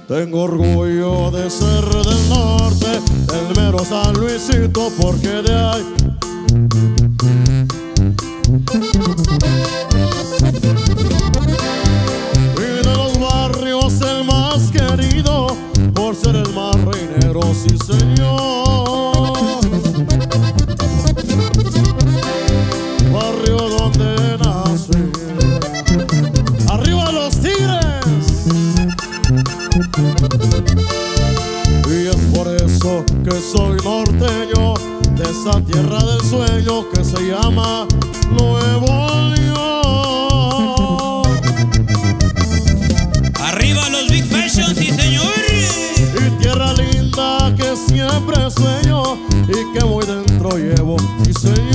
Tengo orgullo de ser del norte, del mero San Luisito, porque de ahí y de los barrios el más querido, por ser el más reinero, sí señor. Barrio donde nací, arriba los Tigres. Y es por eso que soy norteño, de esa tierra del sueño que se llama Nuevo León. Arriba los Big Fashion, sí señor. Y tierra linda que siempre sueño y que muy dentro llevo, sí señor.